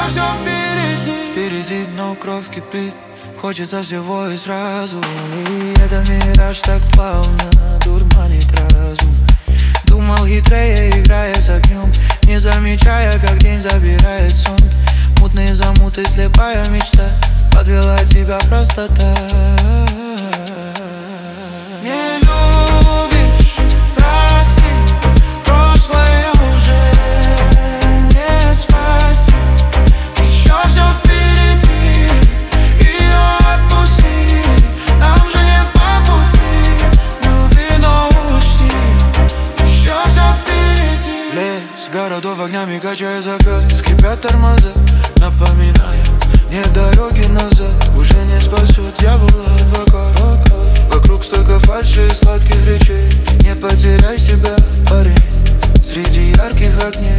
все впереди. Впереди, но кровь кипит, хочется всего и сразу. И этот мираж так плавно дурманит разум. Думал хитрее, играя с огнем, не замечая, как день забирает сон. Мутные замуты, слепая мечта подвела тебя просто так. Не любишь, прости, прошлое уже не спасти. Еще все впереди, ее отпусти. Нам же не по пути, люби, но учти. Еще все впереди. Лес городов огнями качая закат, скрипят тормоза, напоминая, нет дороги назад. Уже не спасет дьявола адвокат. Вокруг столько фальши и сладких речей. Не потеряй себя, парень, среди ярких огней.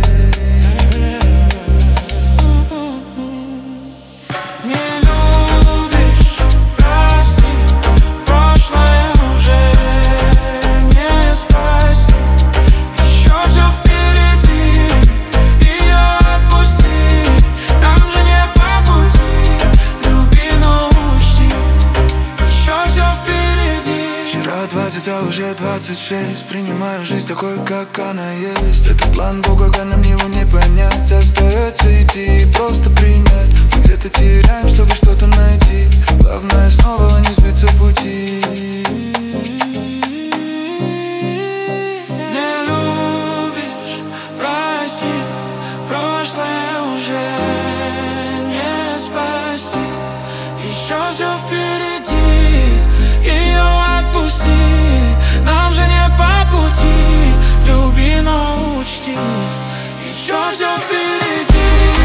Не любишь, прости, прошлое уже не спасти. Еще все впереди, ее отпусти. Нам же не по пути, люби, но учти. Еще все впереди. Вчера 20, а уже 26. Принимаю жизнь такой, как она есть. Это план Бога, как нам его не понять. Остается идти и просто принять. Мы где-то теряем, чтобы что-то найти. Главное снова не сбиться с пути. Не любишь, прости, прошлое уже не спасти. Еще все впереди, ее отпусти. Нам же не по пути, люби, но учти. Еще все впереди.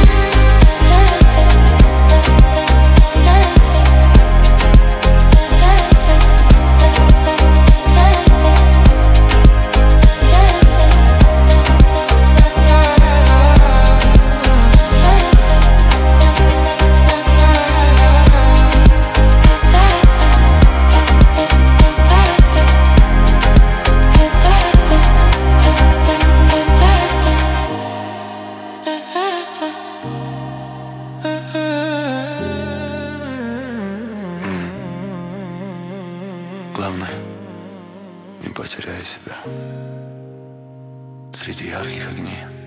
Главное, не потеряй себя среди ярких огней.